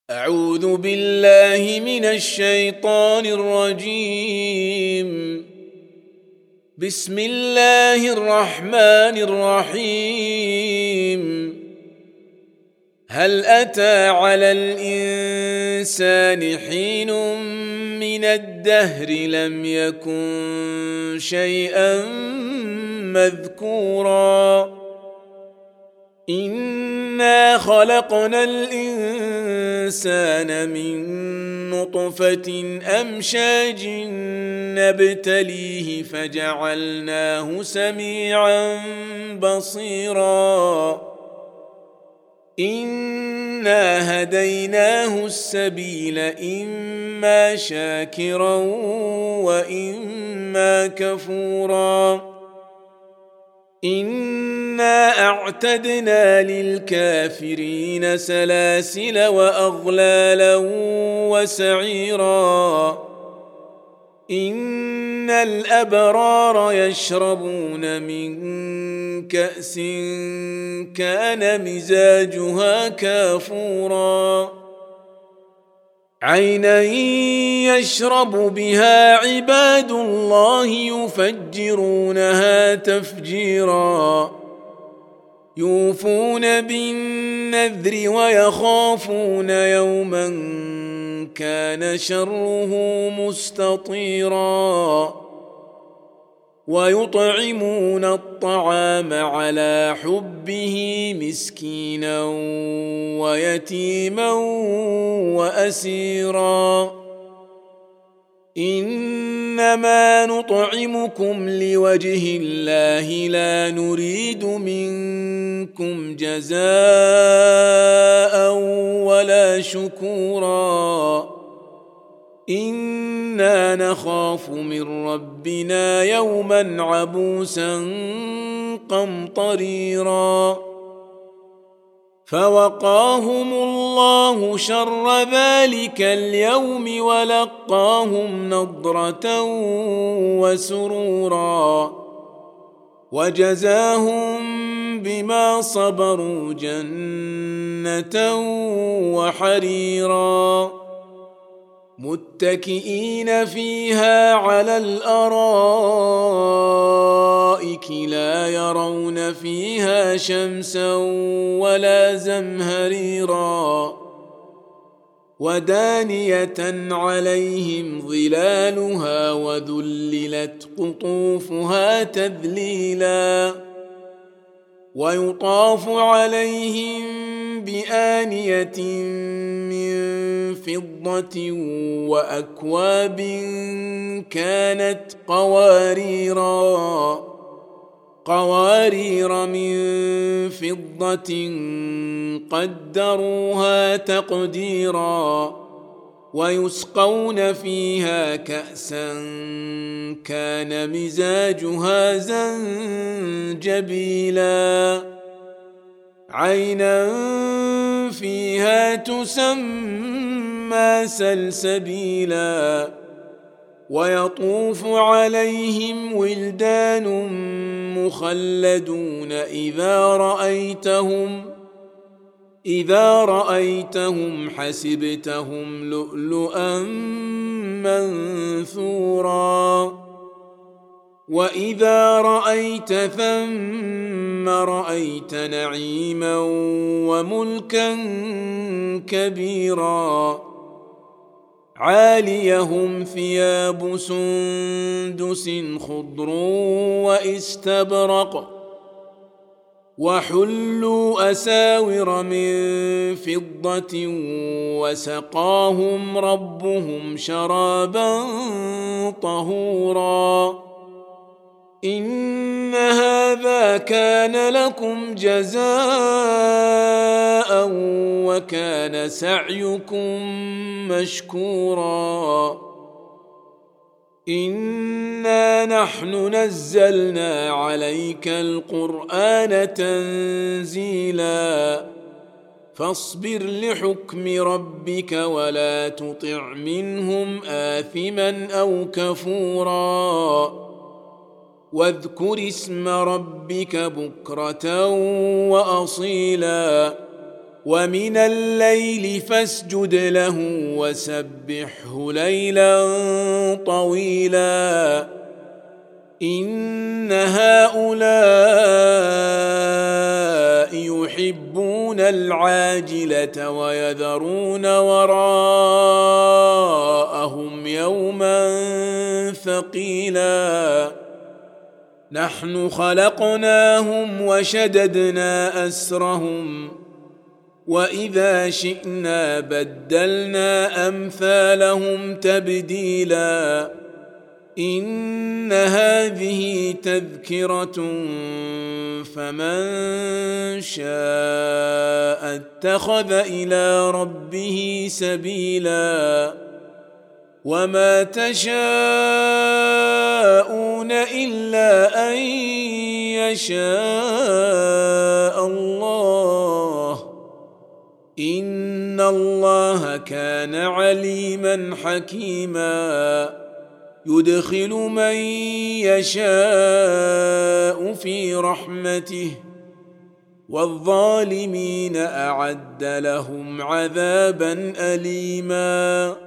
أعوذ بالله من الشيطان الرجيم. بسم الله الرحمن الرحيم. هل أتى على الإنسان حين من الدهر لم يكن شيئا مذكورا إنا خلقنا الإنسان من نطفة أمشاج نبتليه فجعلناه سميعا بصيرا إنا هديناه السبيل إما شاكرا وإما كفورا إنا أعتدنا للكافرين سلاسل وأغلالا وسعيرا إن الأبرار يشربون من كأس كان مزاجها كافورا عينا يشرب بها عباد الله يفجرونها تفجيرا يوفون بالنذر ويخافون يوما كان شره مستطيرا ويطعمون الطعام على حبه مسكينا ويتيما وأسيرا إنما نطعمكم لوجه الله لا نريد منكم جزاء ولا شكورا إنا نخاف من ربنا يوما عبوسا قمطريرا فوقاهم الله شر ذلك اليوم ولقاهم نضرة وسرورا وجزاهم بما صبروا جنة وحريرا متكئين فيها على الأرائك لا يرون فيها شمسا ولا زمهريرا ودانية عليهم ظلالها وذللت قطوفها تذليلا ويطاف عليهم بآنية من فضة وأكواب كانت قوارير من فضة قدروها تقديرا ويسقون فيها كأسا كان مزاجها زنجبيلا عينا فيها تسمى سلسبيلا ويطوف عليهم ولدان مخلدون إذا رأيتهم حسبتهم لؤلؤا منثورا وإذا رأيت ثم رأيت نعيما وملكا كبيرا عاليهم ثياب سندس خضر واستبرق وحلوا أساور من فضة وسقاهم ربهم شرابا طهورا إن هذا كان لكم جزاء وكان سعيكم مشكورا إنا نحن نزلنا عليك القرآن تنزيلا فاصبر لحكم ربك ولا تطع منهم آثما أو كفورا واذكر اسم ربك بكرة وأصيلا ومن الليل فاسجد له وسبحه ليلا طويلا إن هؤلاء يحبون العاجلة ويذرون وراءهم يوما ثقيلا نحن خلقناهم وشددنا أسرهم وإذا شئنا بدلنا أمثالهم تبديلا إن هذه تذكرة فمن شاء اتخذ إلى ربه سبيلا وما تشاءون إلا أن يشاء الله إن الله كان عليما حكيما يدخل من يشاء في رحمته والظالمين أعد لهم عذابا أليما